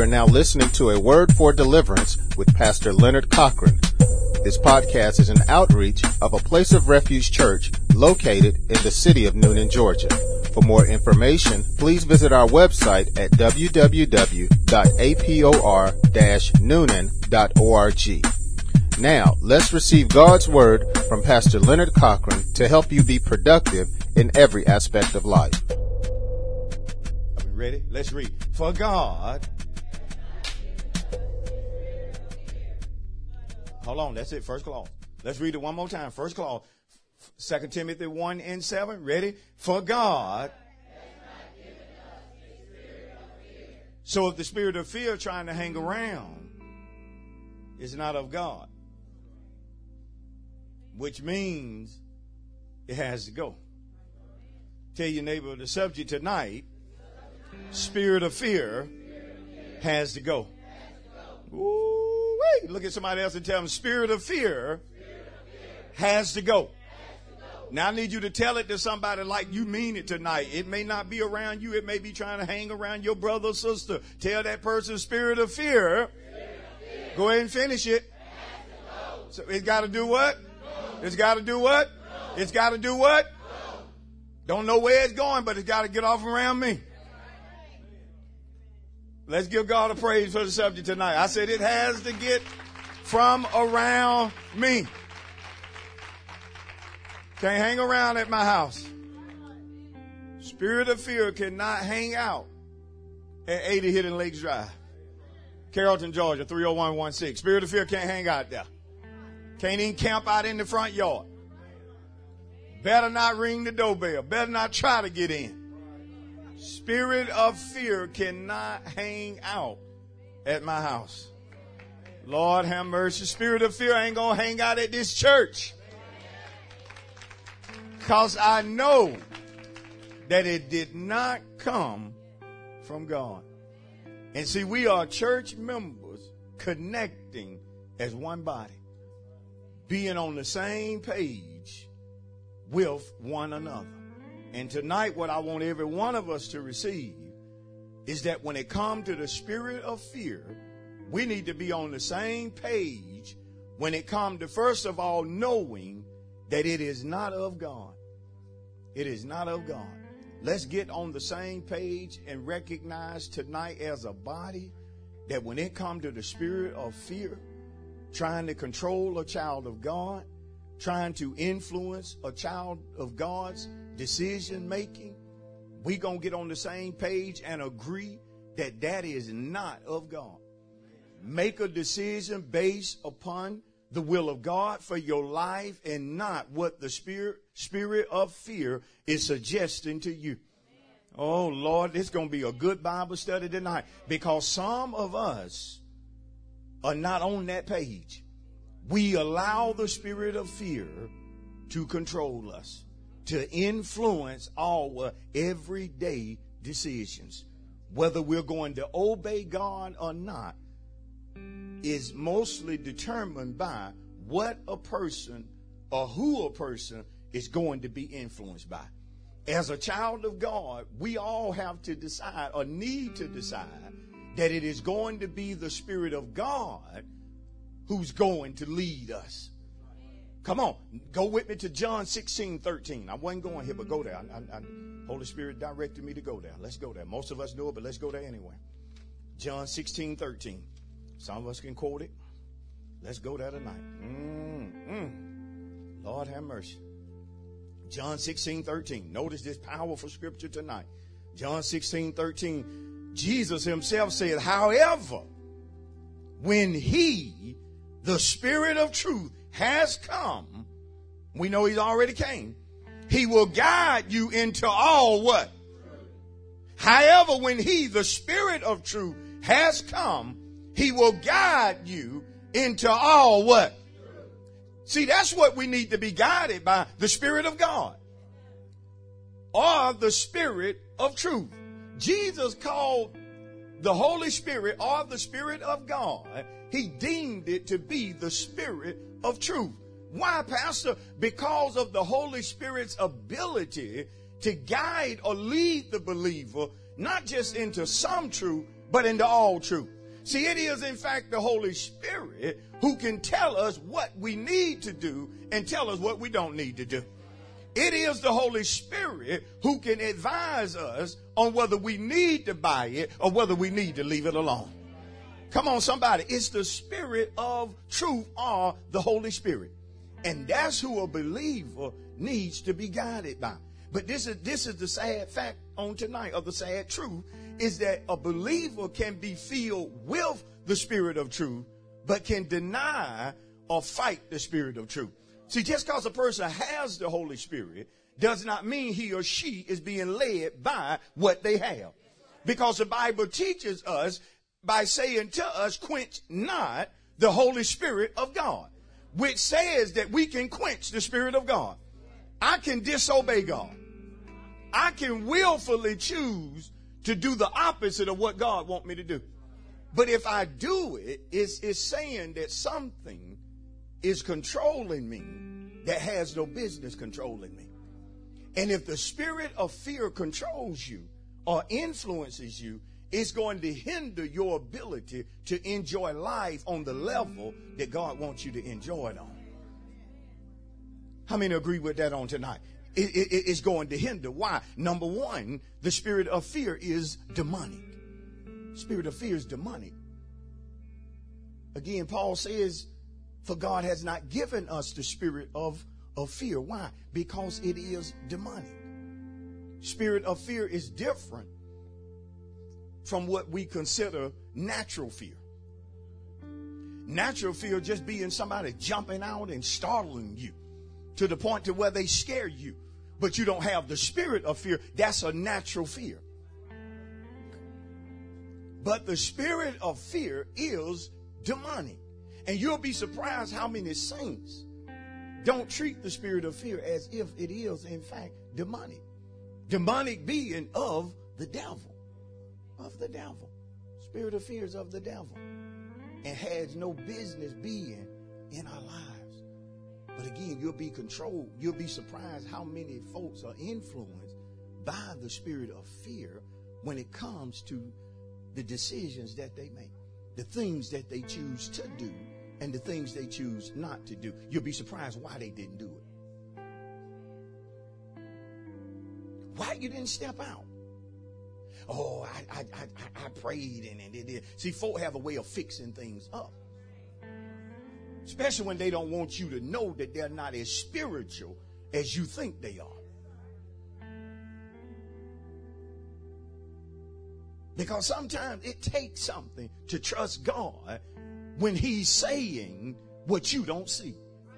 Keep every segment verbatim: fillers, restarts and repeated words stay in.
You are now listening to A Word for Deliverance with Pastor Leonard Cochran. This podcast is an outreach of a Place of Refuge church located in the city of Newnan, Georgia. For more information, please visit our website at w w w dot a p o r dash newnan dot org. Now, let's receive God's Word from Pastor Leonard Cochran to help you be productive in every aspect of life. Are we ready? Let's read. For God... Hold on, that's it. First clause. Let's read it one more time. First clause. Second Timothy one and seven. Ready? For God. So if the spirit of fear trying to hang around is not of God, which means it has to go. Tell your neighbor the subject tonight, spirit of fear has to go. Ooh, wait. Look at somebody else and tell them, spirit of fear has to go. Now I need you to tell it to somebody like you mean it tonight. It may not be around you. It may be trying to hang around your brother or sister. Tell that person, spirit of fear. Go ahead and finish it. So it's got to do what? It's got to do what? It's got to do what? Don't know where it's going, but it's got to get off around me. Let's give God a praise for the subject tonight. I said it has to get from around me. Can't hang around at my house. Spirit of fear cannot hang out at eighty Hidden Lakes Drive, Carrollton, Georgia, three oh one one six. Spirit of fear can't hang out there. Can't even camp out in the front yard. Better not ring the doorbell. Better not try to get in. Spirit of fear cannot hang out at my house. Lord have mercy. Spirit of fear ain't going to hang out at this church. Because I know that it did not come from God. And see, we are church members connecting as one body, being on the same page with one another. And tonight, what I want every one of us to receive is that when it comes to the spirit of fear, we need to be on the same page when it comes to, first of all, knowing that it is not of God. It is not of God. Let's get on the same page and recognize tonight as a body that when it comes to the spirit of fear, trying to control a child of God, trying to influence a child of God's decision making, we're going to get on the same page and agree that that is not of God. Make a decision based upon the will of God for your life and not what the spirit spirit of fear is suggesting to you. Oh, Lord, it's going to be a good Bible study tonight because some of us are not on that page. We allow the spirit of fear to control us, to influence our everyday decisions. Whether we're going to obey God or not is mostly determined by what a person or who a person is going to be influenced by. As a child of God, we all have to decide or need to decide that it is going to be the Spirit of God who's going to lead us. Come on, go with me to John sixteen thirteen. I wasn't going here, but go there. I, I, I, Holy Spirit directed me to go there. Let's go there. Most of us know it, but let's go there anyway. John sixteen thirteen. Some of us can quote it. Let's go there tonight. Mm-mm. Lord have mercy. John sixteen thirteen. Notice this powerful scripture tonight. John sixteen thirteen. Jesus himself said, however, when he, the Spirit of truth, has come, we know he's already came, he will guide you into all what? However, when he, the Spirit of truth, has come, he will guide you into all what? See, that's what we need to be guided by, the Spirit of God or the Spirit of truth. Jesus called the Holy Spirit or the Spirit of God, he deemed it to be the Spirit of truth. Why, Pastor? Because of the Holy Spirit's ability to guide or lead the believer, not just into some truth, but into all truth. See, it is in fact the Holy Spirit who can tell us what we need to do and tell us what we don't need to do. It is the Holy Spirit who can advise us on whether we need to buy it or whether we need to leave it alone. Come on, somebody. It's the Spirit of truth, or the Holy Spirit. And that's who a believer needs to be guided by. But this is this is the sad fact on tonight, or the sad truth, is that a believer can be filled with the Spirit of truth, but can deny or fight the Spirit of truth. See, just because a person has the Holy Spirit does not mean he or she is being led by what they have. Because the Bible teaches us by saying to us, quench not the Holy Spirit of God, which says that we can quench the Spirit of God. I can disobey God. I can willfully choose to do the opposite of what God wants me to do. But if I do it, it's, it's saying that something is controlling me that has no business controlling me. And if the spirit of fear controls you or influences you, it's going to hinder your ability to enjoy life on the level that God wants you to enjoy it on. How many agree with that on tonight? It, it, it's going to hinder. Why? Number one, the spirit of fear is demonic. Spirit of fear is demonic. Again, Paul says, for God has not given us the spirit of, of fear. Why? Because it is demonic. Spirit of fear is different from what we consider natural fear. Natural fear just being somebody jumping out and startling you to the point to where they scare you, but you don't have the spirit of fear. That's a natural fear. But the spirit of fear is demonic. And you'll be surprised how many saints don't treat the spirit of fear as if it is, in fact, demonic. Demonic being of the devil. Of the devil. Spirit of fear is of the devil. And has no business being in our lives. But again, you'll be controlled. You'll be surprised how many folks are influenced by the spirit of fear when it comes to the decisions that they make, the things that they choose to do, and the things they choose not to do. You'll be surprised why they didn't do it. Why you didn't step out? Oh, I I I, I prayed and, and it did. See, folk have a way of fixing things up. Especially when they don't want you to know that they're not as spiritual as you think they are. Because sometimes it takes something to trust God when he's saying what you don't see.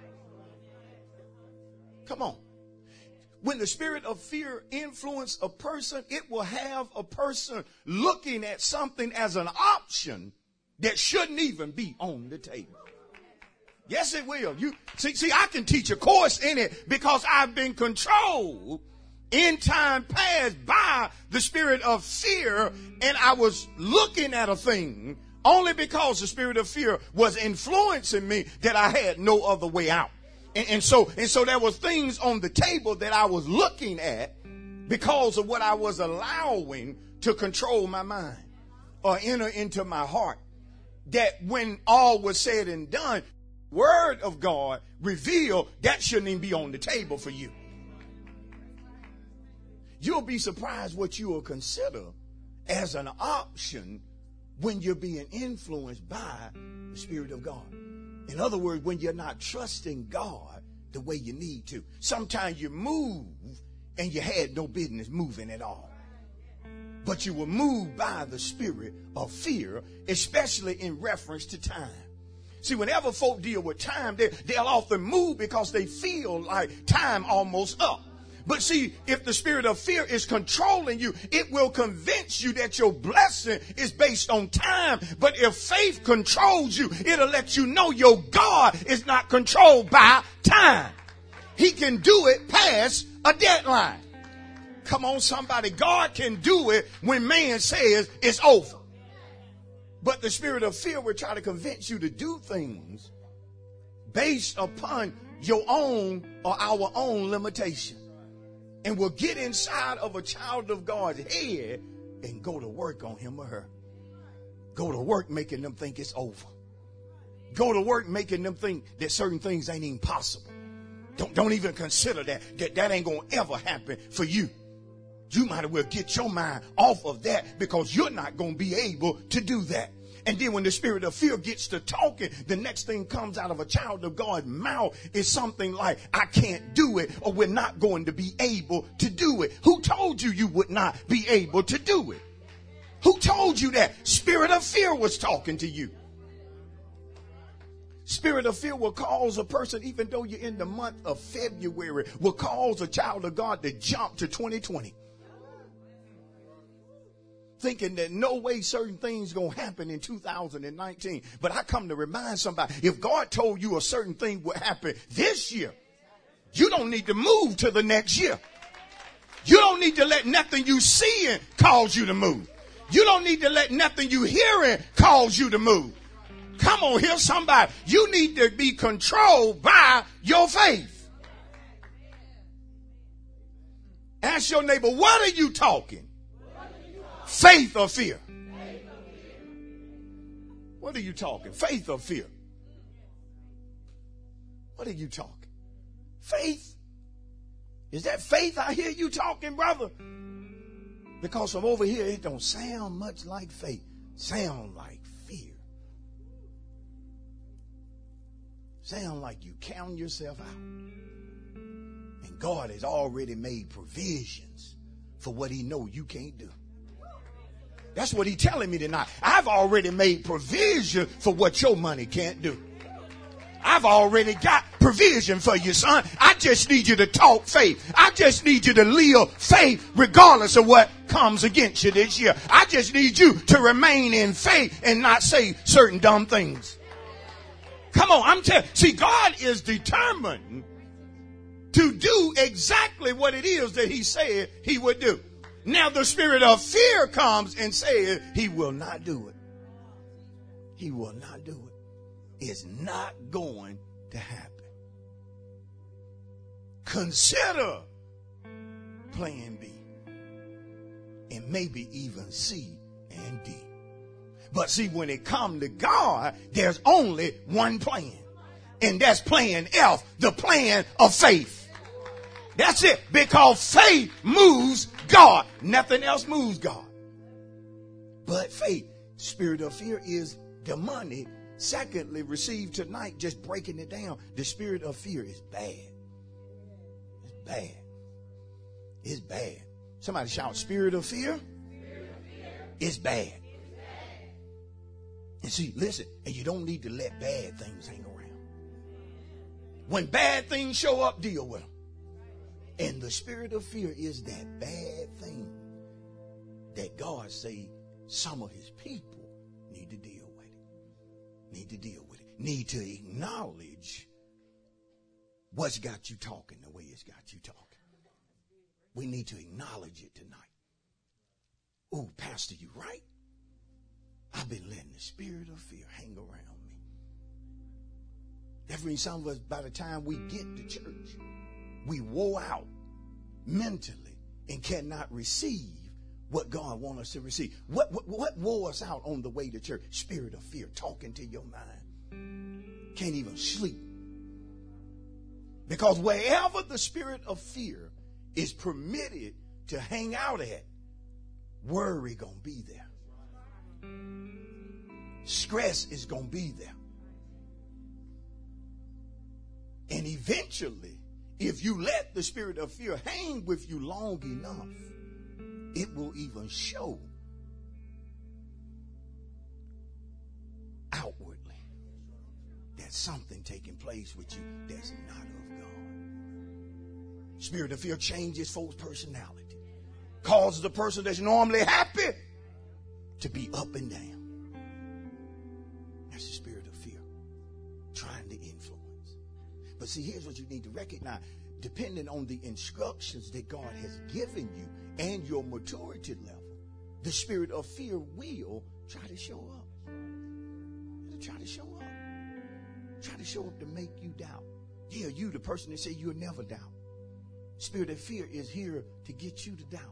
Come on. When the spirit of fear influences a person, it will have a person looking at something as an option that shouldn't even be on the table. Yes, it will. You see, see, I can teach a course in it because I've been controlled in time past by the spirit of fear, and I was looking at a thing only because the spirit of fear was influencing me that I had no other way out. And, and so, and so there were things on the table that I was looking at because of what I was allowing to control my mind or enter into my heart. That when all was said and done, Word of God revealed that shouldn't even be on the table for you. You'll be surprised what you will consider as an option when you're being influenced by the Spirit of God. In other words, when you're not trusting God the way you need to. Sometimes you move and you had no business moving at all. But you were moved by the spirit of fear, especially in reference to time. See, whenever folk deal with time, they, they'll often move because they feel like time almost up. But see, if the spirit of fear is controlling you, it will convince you that your blessing is based on time. But if faith controls you, it'll let you know your God is not controlled by time. He can do it past a deadline. Come on, somebody. God can do it when man says it's over. But the spirit of fear will try to convince you to do things based upon your own or our own limitation. and will get inside of a child of God's head and go to work on him or her. Go to work making them think it's over. Go to work making them think that certain things ain't even possible. Don't, don't even consider that, that that ain't going to ever happen for you. You might as well get your mind off of that, because you're not going to be able to do that. And then when the spirit of fear gets to talking, the next thing comes out of a child of God's mouth is something like, I can't do it, or we're not going to be able to do it. Who told you you would not be able to do it? Who told you that? Spirit of fear was talking to you. Spirit of fear will cause a person, even though you're in the month of February, will cause a child of God to jump to twenty twenty. Thinking that no way certain things going to happen in two thousand nineteen. But I come to remind somebody, if God told you a certain thing would happen this year, you don't need to move to the next year. You don't need to let nothing you seeing cause you to move. You don't need to let nothing you hearing cause you to move. Come on here, somebody. You need to be controlled by your faith. Ask your neighbor, what are you talking? Faith or fear? What are you talking? Faith or fear? What are you talking? Faith? Is that faith I hear you talking, brother? Because from over here, it don't sound much like faith. Sound like fear. Sound like you count yourself out. And God has already made provisions for what he know you can't do. That's what he's telling me tonight. I've already made provision for what your money can't do. I've already got provision for you, son. I just need you to talk faith. I just need you to live faith regardless of what comes against you this year. I just need you to remain in faith and not say certain dumb things. Come on, I'm telling you. See, God is determined to do exactly what it is that he said he would do. Now the spirit of fear comes and says he will not do it. He will not do it. It's not going to happen. Consider plan B and maybe even C and D. But see, when it comes to God, there's only one plan. And that's plan F, the plan of faith. That's it. Because faith moves God. Nothing else moves God but faith. Spirit of fear is demonic. Secondly, received tonight, just breaking it down, the spirit of fear is bad. It's bad. It's bad. Somebody shout, spirit of fear, spirit of fear. Is bad. It's bad. And see, listen, and you don't need to let bad things hang around. When bad things show up, deal with them. And the spirit of fear is that bad thing that God say some of his people need to deal with it. Need to deal with it. Need to acknowledge what's got you talking the way it's got you talking. We need to acknowledge it tonight. Oh, Pastor, you right. I've been letting the spirit of fear hang around me. That means some of us, by the time we get to church, we wore out mentally and cannot receive what God wants us to receive. What, what, what wore us out on the way to church? Spirit of fear talking to your mind. Can't even sleep. Because wherever the spirit of fear is permitted to hang out at, worry gonna be there. Stress is gonna be there. And eventually, if you let the spirit of fear hang with you long enough, it will even show outwardly that something taking place with you that's not of God. Spirit of fear changes folks' personality, causes the person that's normally happy to be up and down. That's the spirit of fear trying to influence. But see, here's what you need to recognize. Depending on the instructions that God has given you and your maturity level, the spirit of fear will try to show up. It'll try to show up. Try to show up to make you doubt. Yeah, you, the person that said you'll never doubt. spirit of fear is here to get you to doubt.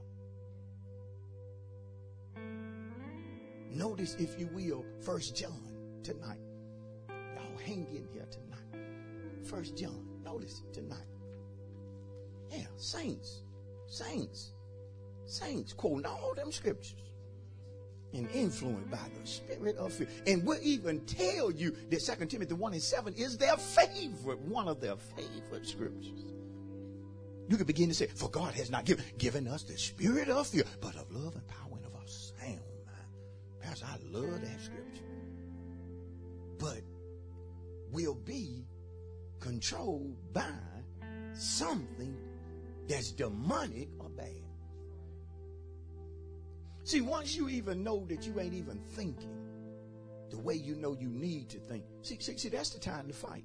Notice, if you will, First John tonight. Y'all hang in here tonight. First John. Notice it tonight. Yeah, saints, saints, saints quoting all them scriptures and influenced by the spirit of fear. And we'll even tell you that Second Timothy one and seven is their favorite, one of their favorite scriptures. You can begin to say, for God has not given, given us the spirit of fear, but of love and power and of a sound mind. Pastor, I love that scripture. But we'll be controlled by something that's demonic or bad. See, once you even know that you ain't even thinking the way you know you need to think, see, see, see, that's the time to fight.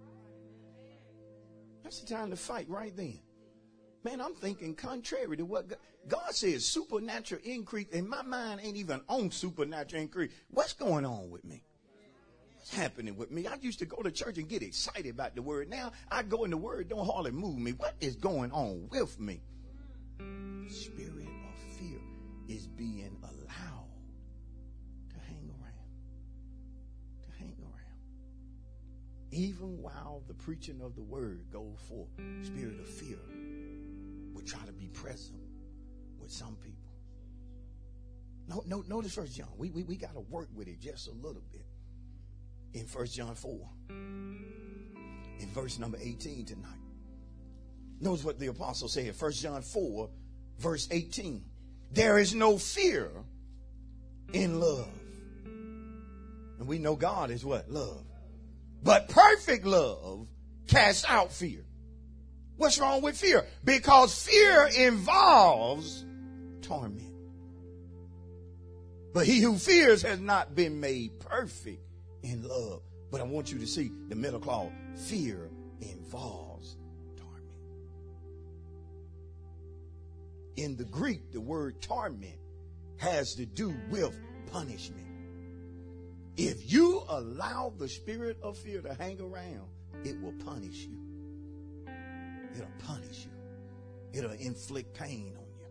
That's the time to fight right then. Man, I'm thinking contrary to what God, God says, supernatural increase, and my mind ain't even on supernatural increase. What's going on with me? What's happening with me? I used to go to church and get excited about the word. Now I go in the word, don't hardly move me. What is going on with me? Spirit of fear is being allowed to hang around. To hang around. Even while the preaching of the word goes forth, spirit of fear will try to be present with some people. No, no, notice First John. We, we, we got to work with it just a little bit. In First John four, in verse number eighteen tonight. Notice what the apostle said. First John four, verse eighteen. There is no fear in love. And we know God is what? Love. But perfect love casts out fear. What's wrong with fear? Because fear involves torment. But he who fears has not been made perfect in love. But I want you to see the middle clause. Fear involves torment. In the Greek, the word torment has to do with punishment. If you allow the spirit of fear to hang around, it will punish you. It'll punish you. It'll inflict pain on you.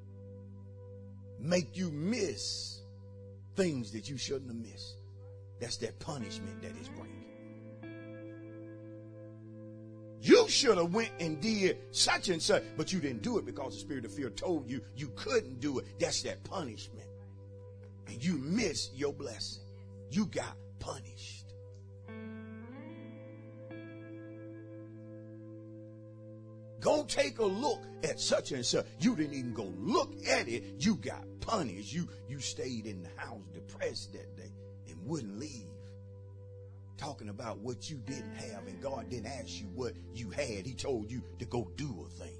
Make you miss things that you shouldn't have missed. That's that punishment that it's bringing. You should have went and did such and such, but you didn't do it because the spirit of fear told you you couldn't do it. That's that punishment. And you missed your blessing. You got punished. Go take a look at such and such. You didn't even go look at it. You got punished. You, you stayed in the house depressed that day and wouldn't leave. Talking about what you didn't have, and God didn't ask you what you had. He told you to go do a thing.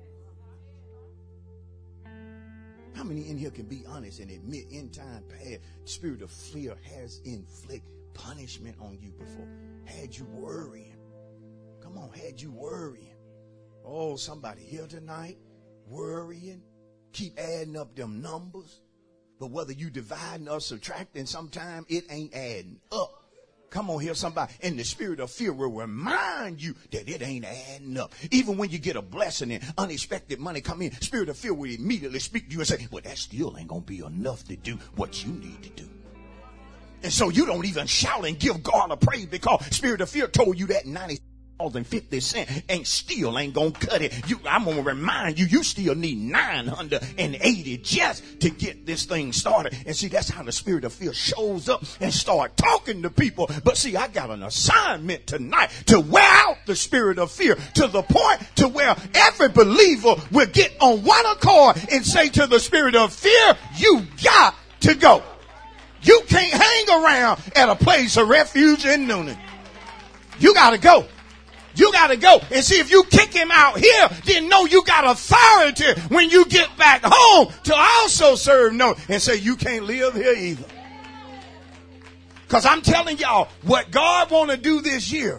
How many in here can be honest and admit in time past, spirit of fear has inflicted punishment on you before? Had you worrying? Come on, had you worrying? Oh, somebody here tonight worrying, keep adding up them numbers, but whether you dividing or subtracting, sometime it ain't adding up. Come on here, somebody. And the spirit of fear will remind you that it ain't adding up. Even when you get a blessing and unexpected money come in, spirit of fear will immediately speak to you and say, well, that still ain't going to be enough to do what you need to do. And so you don't even shout and give God a praise because spirit of fear told you that ninety dollars and fifty cents ain't still ain't gonna cut it. You, I'm gonna remind you, you still need nine hundred eighty just to get this thing started. And see, that's how the spirit of fear shows up and start talking to people. But see, I got an assignment tonight to wear out the spirit of fear to the point to where every believer will get on one accord and say to the spirit of fear, you got to go. You can't hang around at a place of refuge in Noonan. You got to go. You got to go. And see, if you kick him out here, then know you got authority when you get back home to also serve no and say you can't live here either. Because I'm telling y'all, what God want to do this year,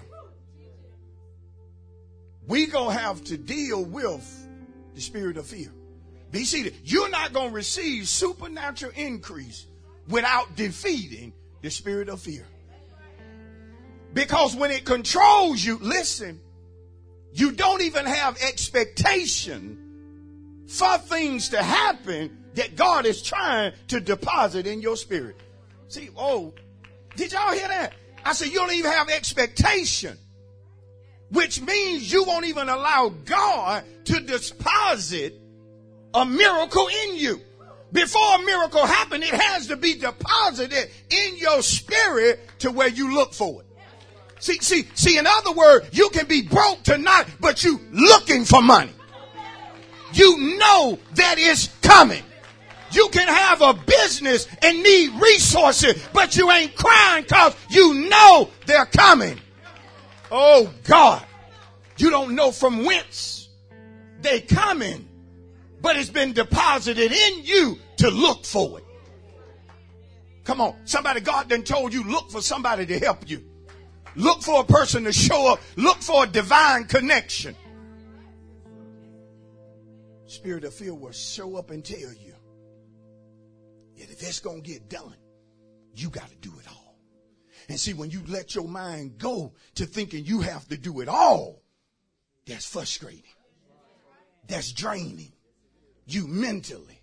we going to have to deal with the spirit of fear. Be seated. You're not going to receive supernatural increase without defeating the spirit of fear. Because when it controls you, listen, you don't even have expectation for things to happen that God is trying to deposit in your spirit. See, oh, did y'all hear that? I said, you don't even have expectation, which means you won't even allow God to deposit a miracle in you. Before a miracle happens, it has to be deposited in your spirit to where you look for it. See, see, see, in other words, you can be broke tonight, but you looking for money. You know that it's coming. You can have a business and need resources, but you ain't crying because you know they're coming. Oh God, you don't know from whence they coming, but it's been deposited in you to look for it. Come on, somebody, God done told you, look for somebody to help you. Look for a person to show up. Look for a divine connection. Spirit of fear will show up and tell you that if it's going to get done, you got to do it all. And see, when you let your mind go to thinking you have to do it all, that's frustrating. That's draining you mentally.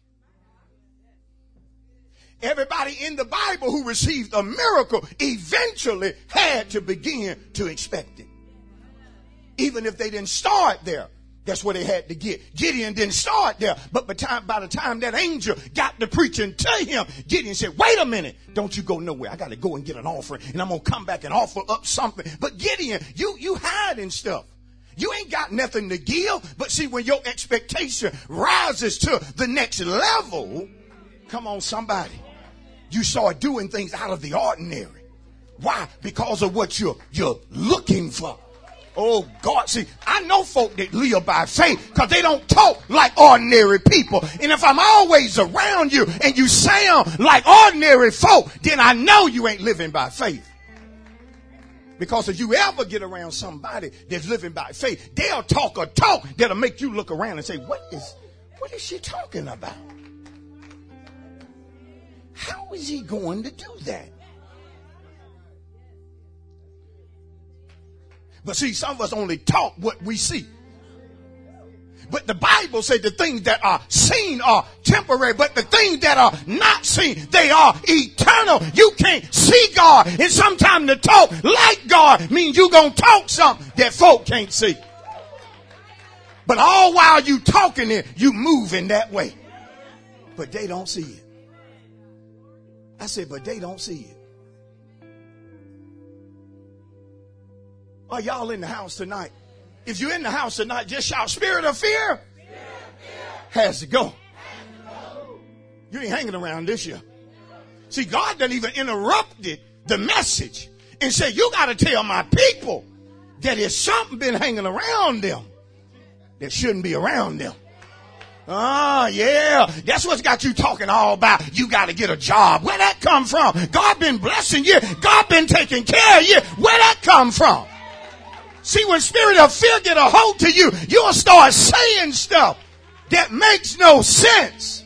Everybody in the Bible who received a miracle eventually had to begin to expect it. Even if they didn't start there, that's where they had to get. Gideon didn't start there, but by, time, by the time that angel got to preaching to him, Gideon said, wait a minute, don't you go nowhere. I got to go and get an offering, and I'm going to come back and offer up something. But Gideon, you, you hiding stuff. You ain't got nothing to give. But see, when your expectation rises to the next level, come on, somebody, you start doing things out of the ordinary. Why? Because of what you're, you're looking for. Oh God, see, I know folk that live by faith because they don't talk like ordinary people. And if I'm always around you and you sound like ordinary folk, then I know you ain't living by faith. Because if you ever get around somebody that's living by faith, they'll talk a talk that'll make you look around and say, what is, what is she talking about? How is he going to do that? But see, some of us only talk what we see. But the Bible says the things that are seen are temporary, but the things that are not seen, they are eternal. You can't see God, and sometimes to talk like God means you're going to talk something that folk can't see. But all while you talking it, you moving that way. But they don't see it. I said, but they don't see it. Are y'all in the house tonight? If you're in the house tonight, just shout, spirit of fear, spirit of fear. Has to go. Has to go. You ain't hanging around this year. See, God done even interrupted the message and said, you got to tell my people that there's something been hanging around them that shouldn't be around them. Ah, yeah. That's what's got you talking all about. You got to get a job. Where that come from? God been blessing you. God been taking care of you. Where that come from? See, when spirit of fear get a hold to you, you'll start saying stuff that makes no sense.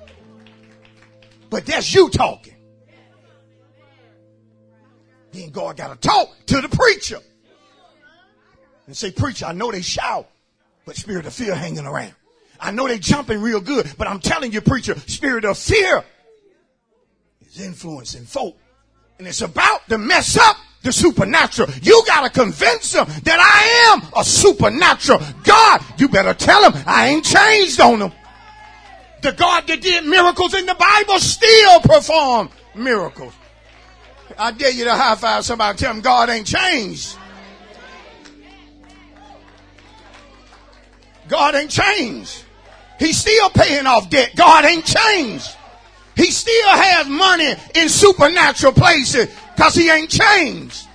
But that's you talking. Then God got to talk to the preacher and say, preacher, I know they shout, but spirit of fear hanging around. I know they jumping real good, but I'm telling you, preacher, spirit of fear is influencing folk. And it's about to mess up the supernatural. You got to convince them that I am a supernatural God. You better tell them I ain't changed on them. The God that did miracles in the Bible still perform miracles. I dare you to high five somebody and tell them God ain't changed. God ain't changed. He's still paying off debt. God ain't changed. He still has money in supernatural places because he ain't changed.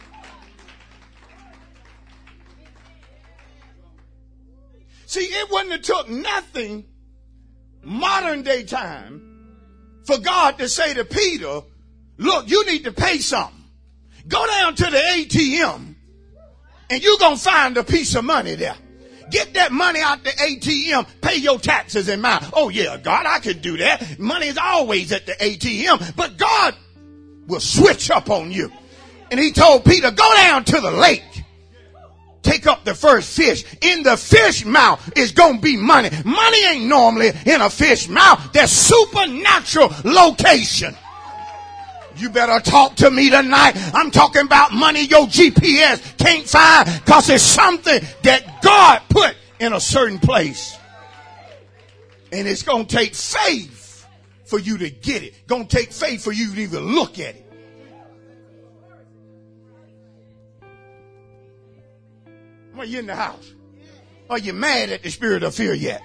See, it wouldn't have took nothing modern day time for God to say to Peter, look, you need to pay something. Go down to the A T M and you're going to find a piece of money there. Get that money out the A T M. Pay your taxes and mine. Oh, yeah, God, I could do that. Money is always at the A T M. But God will switch up on you. And he told Peter, go down to the lake. take up the first fish. In the fish mouth is going to be money. Money ain't normally in a fish mouth. There's supernatural location. You better talk to me tonight. I'm talking about money your G P S can't find because it's something that God put in a certain place. And it's going to take faith for you to get it. Going to take faith for you to even look at it. Are you in the house? Are you mad at the spirit of fear yet?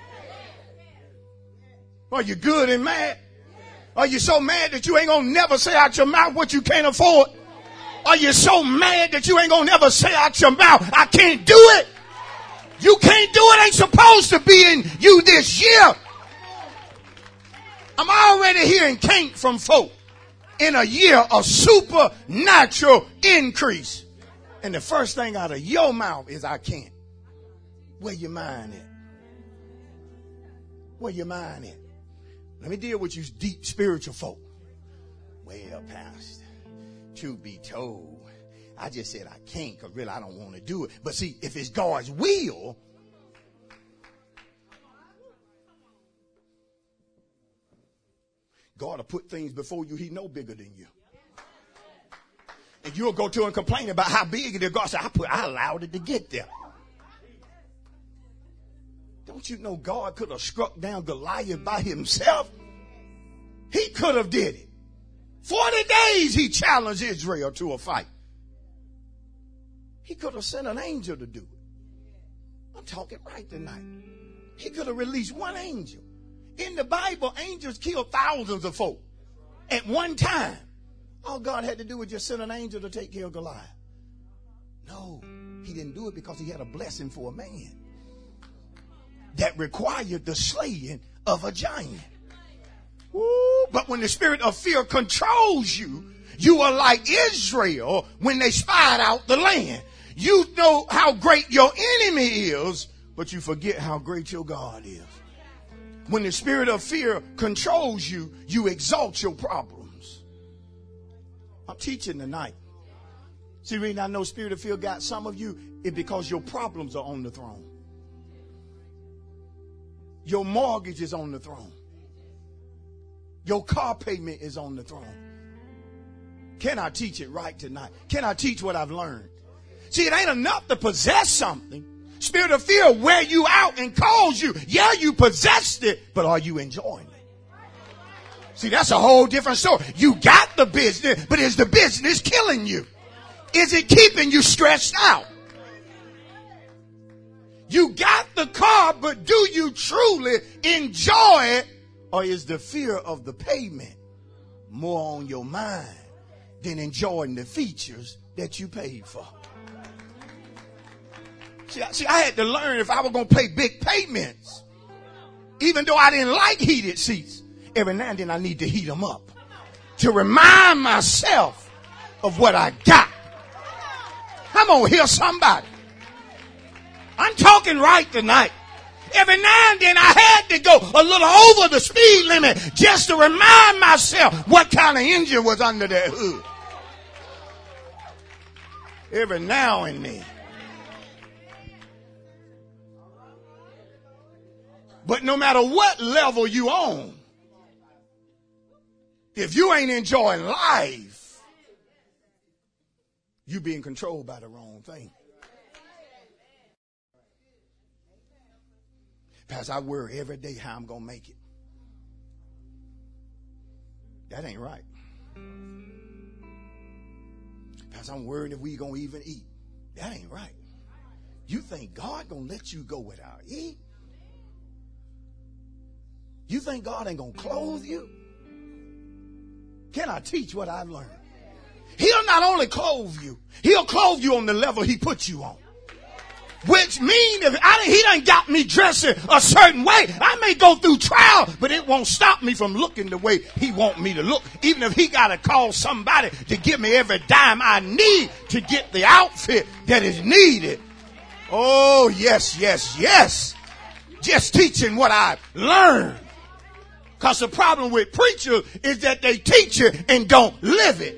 Are you good and mad? Are you so mad that you ain't gonna never say out your mouth what you can't afford? Are you so mad that you ain't gonna never say out your mouth, I can't do it? You can't do it, ain't supposed to be in you this year. I'm already hearing can't from folk in a year of supernatural increase. And the first thing out of your mouth is I can't. Where your mind at? Where your mind at? Let me deal with you deep spiritual folk. Well, Pastor, truth be told, I just said I can't because really I don't want to do it. But see, if it's God's will, God will put things before you he know bigger than you. And you'll go to him and complain about how big it is. God said, I put, I allowed it to get there. Don't you know God could have struck down Goliath by himself? He could have did it. Forty days he challenged Israel to a fight. He could have sent an angel to do it. I'm talking right tonight. He could have released one angel. In the Bible, angels killed thousands of folk at one time. All God had to do was just send an angel to take care of Goliath. No, he didn't do it because he had a blessing for a man that required the slaying of a giant. Ooh, but when the spirit of fear controls you, you are like Israel when they spied out the land. You know how great your enemy is, but you forget how great your God is. When the spirit of fear controls you, you exalt your problems. I'm teaching tonight. See, reason I know spirit of fear got some of you is because your problems are on the throne. Your mortgage is on the throne. Your car payment is on the throne. Can I teach it right tonight? Can I teach what I've learned? See, it ain't enough to possess something. Spirit of fear wear you out and cause you. Yeah, you possessed it, but are you enjoying it? See, that's a whole different story. You got the business, but is the business killing you? Is it keeping you stressed out? You got the car, but do you truly enjoy it? Or is the fear of the payment more on your mind than enjoying the features that you paid for? See, I, see, I had to learn if I was going to pay big payments, even though I didn't like heated seats, every now and then I need to heat them up to remind myself of what I got. I'm going to hear somebody. I'm talking right tonight. Every now and then I had to go a little over the speed limit just to remind myself what kind of engine was under that hood. Every now and then. But no matter what level you on, if you ain't enjoying life, you being controlled by the wrong thing. Pastor, I worry every day how I'm going to make it. That ain't right. Pastor, I'm worried if we going to even eat. That ain't right. You think God going to let you go without eat? You think God ain't going to clothe you? Can I teach what I've learned? He'll not only clothe you, he'll clothe you on the level he put you on. Which means if I, he done got me dressing a certain way, I may go through trial, but it won't stop me from looking the way he want me to look. Even if he got to call somebody to give me every dime I need to get the outfit that is needed. Oh, yes, yes, yes. Just teaching what I've learned. Because the problem with preachers is that they teach it and don't live it.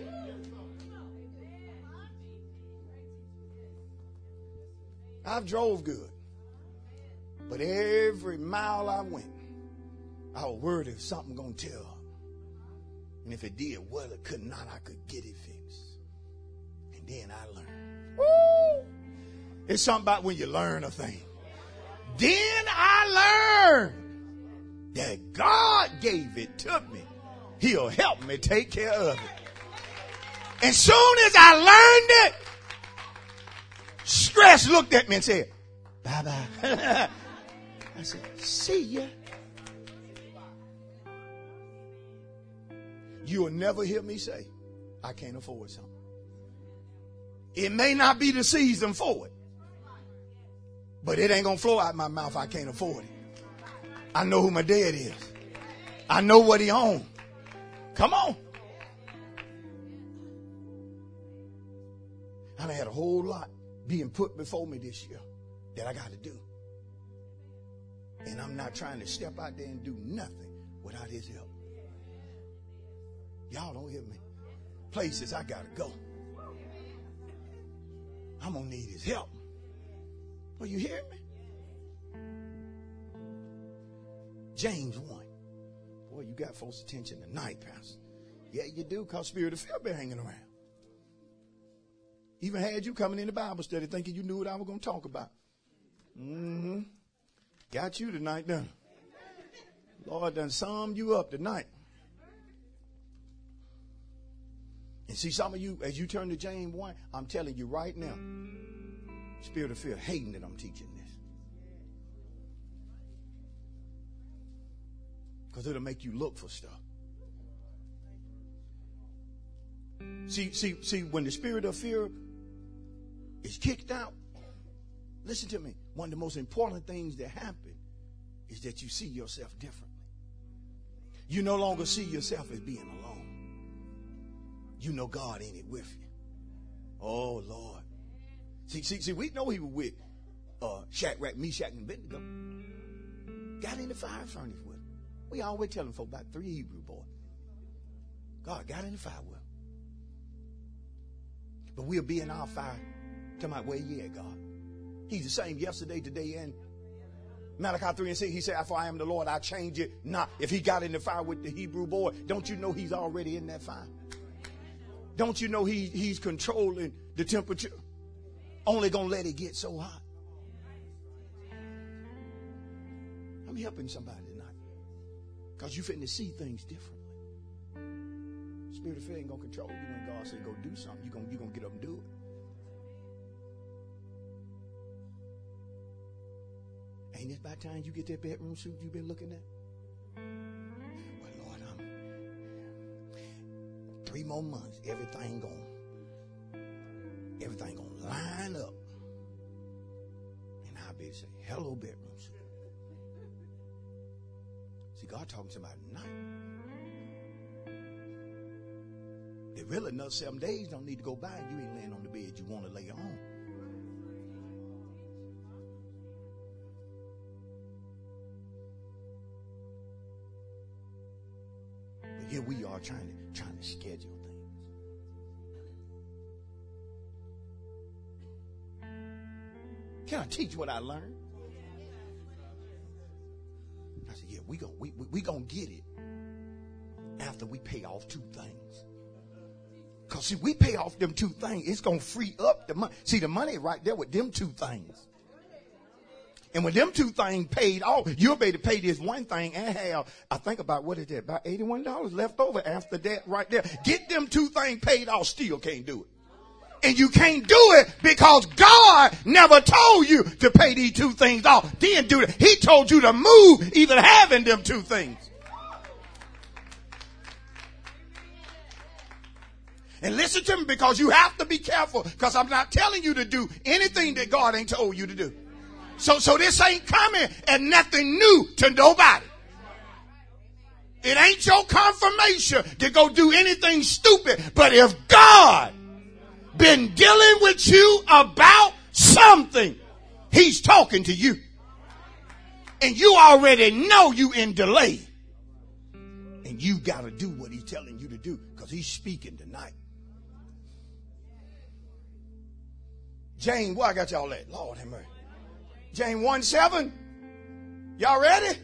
I've drove good. But every mile I went, I was worried if something going to tear up. And if it did, well, it could not, I could get it fixed. And then I learned. Woo! It's something about when you learn a thing. Then I learned that God gave it to me. He'll help me take care of it. And soon as I learned it, stress looked at me and said, bye-bye. I said, see ya. You will never hear me say, I can't afford something. It may not be the season for it, but it ain't going to flow out my mouth. I can't afford it. I know who my dad is. I know what he owns. Come on. I had a whole lot being put before me this year that I got to do. And I'm not trying to step out there and do nothing without his help. Y'all don't hear me. Places I got to go. I'm going to need his help. Well, you hear me? James one. Boy, you got folks' attention tonight, Pastor. Yeah, you do, because spirit of fear been hanging around. Even had you coming in the Bible study thinking you knew what I was going to talk about. Mm-hmm. Got you tonight, done. Lord done summed you up tonight. And see, some of you, as you turn to James one, I'm telling you right now, spirit of fear, hating that I'm teaching this. Because it'll make you look for stuff. See, see, see, when the spirit of fear is kicked out, listen to me. One of the most important things that happen is that you see yourself differently. You no longer see yourself as being alone. You know God ain't it with you. Oh, Lord. See, see, see, we know he was with uh, Shadrach, Meshach, and Abednego. Got in the fire furnace with him. We always telling folk about three Hebrew boys. God got in the fire with him. But we'll be in our fire. Talking about where you at, God. He's the same yesterday, today, and Malachi three and six, he said, for I am the Lord, I change it not. If he got in the fire with the Hebrew boy, don't you know he's already in that fire? Don't you know he, he's controlling the temperature? Only gonna let it get so hot. I'm helping somebody tonight. Because you finna see things differently. Spirit of fear ain't gonna control you when God say go do something. You're gonna, you gonna get up and do it. Ain't it about time you get that bedroom suit you've been looking at? Well, Lord, I'm three more months. Everything gonna, everything gonna line up, and I'll be able to say, "Hello, bedroom suit." See, God talking to somebody tonight. It really another seven days don't need to go by, and you ain't laying on the bed you want to lay on. Here we are trying to trying to schedule things. Can I teach what I learned? I said, yeah, we gonna we, we, we gonna get it after we pay off two things. Because see, we pay off them two things, it's gonna free up the money. See, the money right there with them two things. And when them two things paid off, you'll be able to pay this one thing and have, I think about, what is that, about eighty-one dollars left over after that right there. Get them two things paid off, still can't do it. And you can't do it because God never told you to pay these two things off. Then do it. He told you to move even having them two things. And listen to me, because you have to be careful, because I'm not telling you to do anything that God ain't told you to do. So, so this ain't coming and nothing new to nobody. It ain't your confirmation to go do anything stupid. But if God been dealing with you about something, he's talking to you. And you already know you in delay. And you got to do what he's telling you to do, because he's speaking tonight. James, where I got y'all at? Lord have mercy. James one seven. Y'all ready?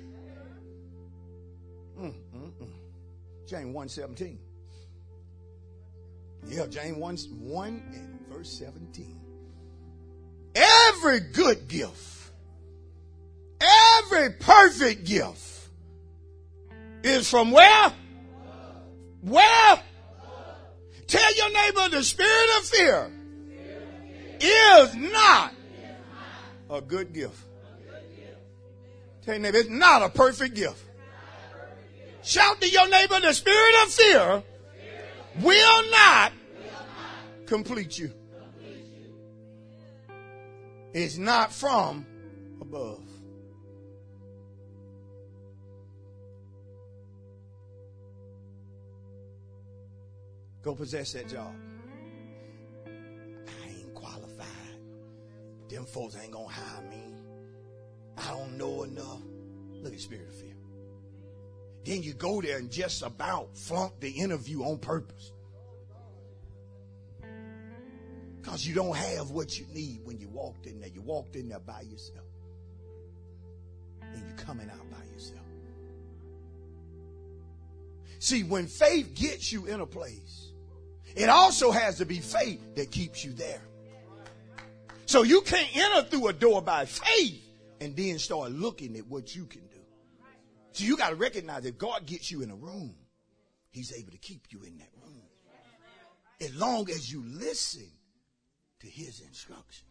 Mm, mm, mm. James one seventeen. Yeah, James one, one and verse seventeen. Every good gift, every perfect gift is from where? Where? Tell your neighbor the spirit of fear is not a good gift. Tell your neighbor it's not a perfect gift. Shout to your neighbor the spirit of fear will not complete you. It's not from above. Go possess that job. I ain't qualified. Them folks ain't gonna hire me. I don't know enough. Look at spirit of fear. Then you go there and just about flunk the interview on purpose. Because you don't have what you need when you walked in there. You walked in there by yourself. And you're coming out by yourself. See, when faith gets you in a place, it also has to be faith that keeps you there. So you can't enter through a door by faith and then start looking at what you can do. So you got to recognize that God gets you in a room, he's able to keep you in that room. As long as you listen to his instructions.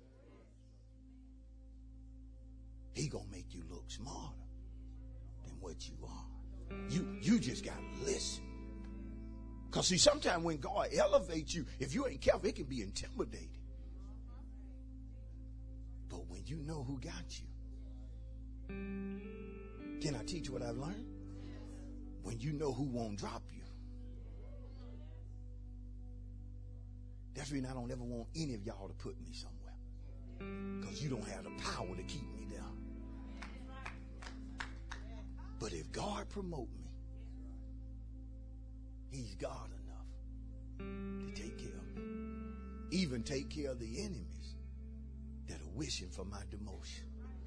He gonna make you look smarter than what you are. You, you just got to listen. Because see, sometimes when God elevates you, if you ain't careful, it can be intimidating. But when you know who got you, can I teach what I've learned? When you know who won't drop you. That's the reason I don't ever want any of y'all to put me somewhere. Because you don't have the power to keep me there. But if God promote me, he's God enough to take care of me. Even take care of the enemies that are wishing for my demotion.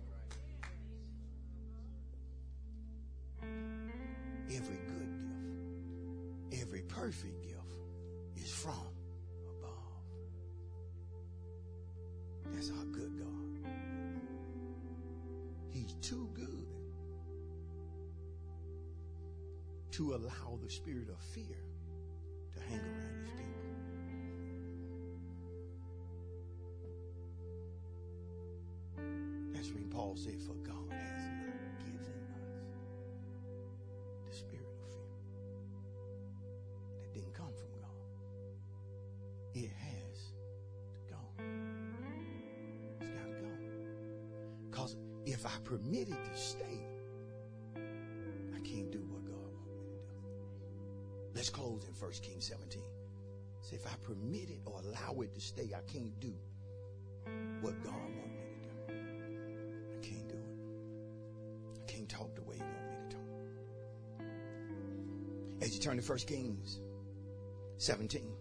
Every good gift, every perfect gift is from above. That's our good God. He's too good to allow the spirit of fear to hang around his people. That's when Paul said, for God has not given us the spirit of fear. That didn't come from God. It has to go. It's got to go. Because if I permit it to stay, I can't do what God wants me to do. Let's close in First Kings seventeen. Say, if I permit it or allow it to stay, I can't do what God wants me to do. I can't do it. I can't talk the way he wants me to talk. As you turn to First Kings seventeen,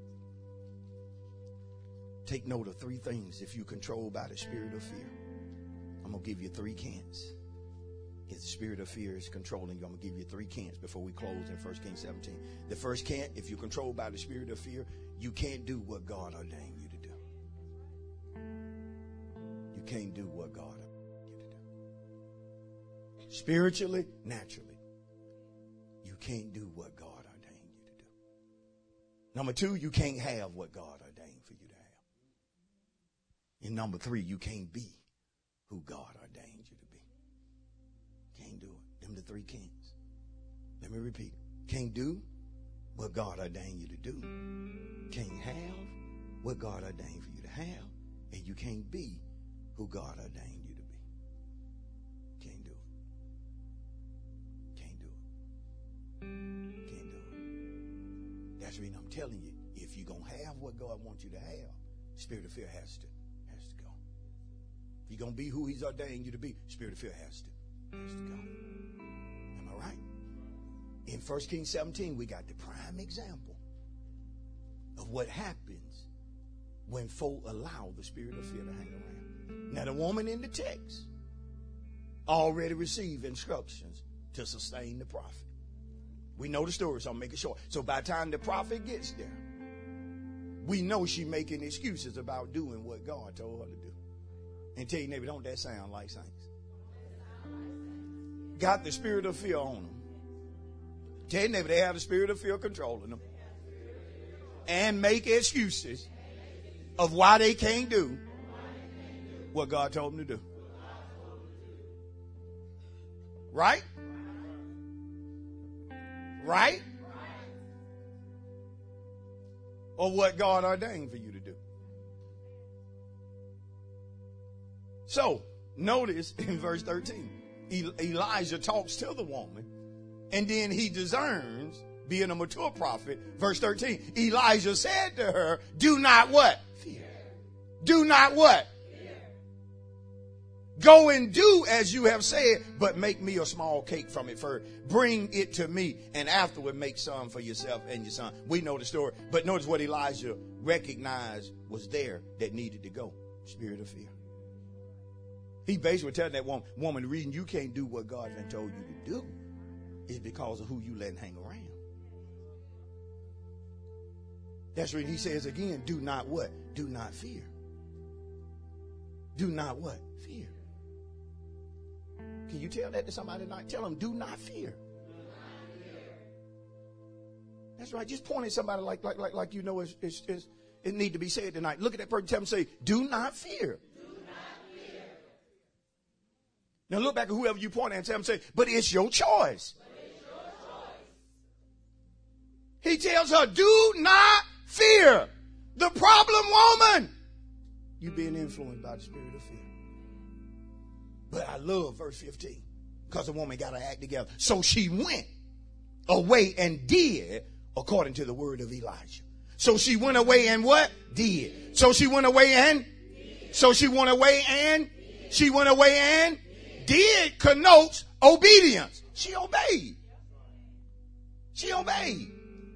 take note of three things if you're controlled by the spirit of fear. I'm going to give you three cants. If the spirit of fear is controlling you, I'm going to give you three cants before we close in First Kings seventeen. The first cant, if you're controlled by the spirit of fear, you can't do what God ordained you to do. You can't do what God ordained you to do. Spiritually, naturally, you can't do what God ordained you to do. Number two, you can't have what God ordained for you to have. And number three, you can't be who God ordained you to be. Can't do it. Them the three can'ts. Let me repeat. Can't do what God ordained you to do. Can't have what God ordained for you to have. And you can't be who God ordained you to be. Can't do it. Can't do it. Can't do it. That's the reason I'm telling you, if you're going to have what God wants you to have, spirit of fear has to, has to go. If you're going to be who he's ordained you to be, spirit of fear has to. Has to go. Am I right? In First Kings seventeen, we got the prime example of what happens when folk allow the spirit of fear to hang around. Now, the woman in the text already received instructions to sustain the prophet. We know the story, so I'll make it short. So by the time the prophet gets there, we know she's making excuses about doing what God told her to do. And tell your neighbor, don't that sound like saints? Got the spirit of fear on them. Tell your neighbor, they have the spirit of fear controlling them. And make excuses of why they can't do what God told them to do. Right? Right? Or what God ordained for you to do. So, notice in verse thirteen, Elijah talks to the woman, and then he discerns, being a mature prophet. Verse thirteen, Elijah said to her, do not what? Fear. Do not what? Fear. Go and do as you have said, but make me a small cake from it first. Bring it to me, and afterward make some for yourself and your son. We know the story. But notice what Elijah recognized was there that needed to go. Spirit of fear. He basically telling that woman, woman, the reason you can't do what God has told you to do is because of who you letting hang around. That's when he says again, do not what? Do not fear. Do not what? Fear. Can you tell that to somebody tonight? Tell them, do not fear. Do not fear. That's right. Just point at somebody like like like, like you know it's, it's, it's, it need to be said tonight. Look at that person, tell them, say, do not fear. Now look back at whoever you point at and tell them, say, but it's your choice. But it's your choice. He tells her, do not fear. The problem, woman, you being influenced by the spirit of fear. But I love verse fifteen, because the woman got her act together. So she went away and did according to the word of Elijah. So she went away and what? Did. So she went away and? Did. So she went away and? Did. She went away and? Did connotes obedience. She obeyed. She obeyed.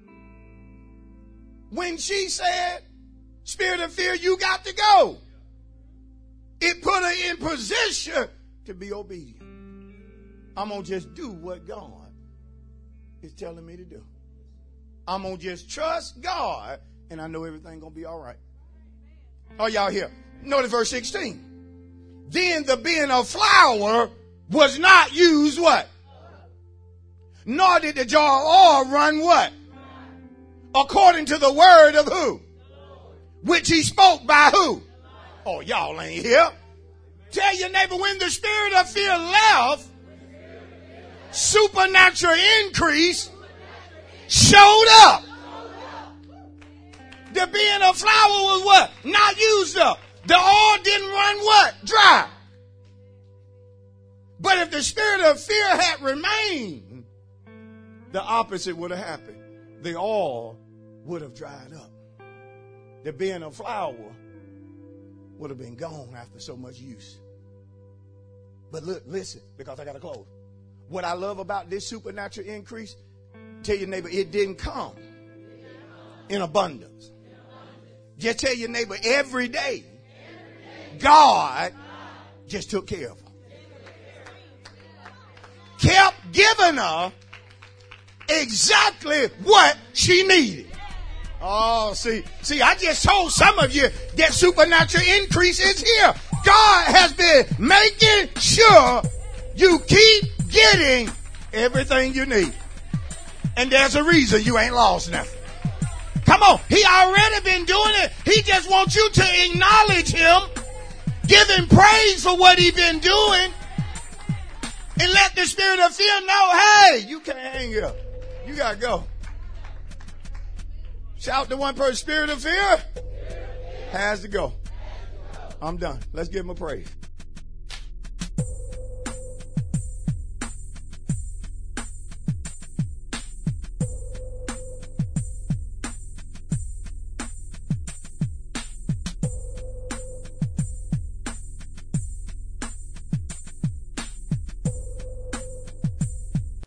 When she said, spirit of fear, you got to go, it put her in position to be obedient. I'm going to just do what God is telling me to do. I'm going to just trust God, and I know everything going to be all right. Oh, y'all here? Notice verse sixteen. Then the bin of flour was not used what? Nor did the jar of oil run what? According to the word of who? Which he spoke by who? Oh, y'all ain't here. Tell your neighbor, when the spirit of fear left, supernatural increase showed up. The bin of flour was what? Not used up. The oil didn't run what? Dry. But if the spirit of fear had remained, the opposite would have happened. The oil would have dried up. The bin of flour would have been gone after so much use. But look, listen, because I got to close. What I love about this supernatural increase, tell your neighbor, it didn't come in abundance. Just tell your neighbor, every day, God just took care of her. Kept giving her exactly what she needed. Oh, see, see, I just told some of you that supernatural increase is here. God has been making sure you keep getting everything you need. And there's a reason you ain't lost nothing. Come on. He already been doing it. He just wants you to acknowledge him, give him praise for what he been doing, and let the spirit of fear know, hey, you can't hang here. You got to go. Shout to one person, spirit of fear has to go. I'm done. Let's give him a praise.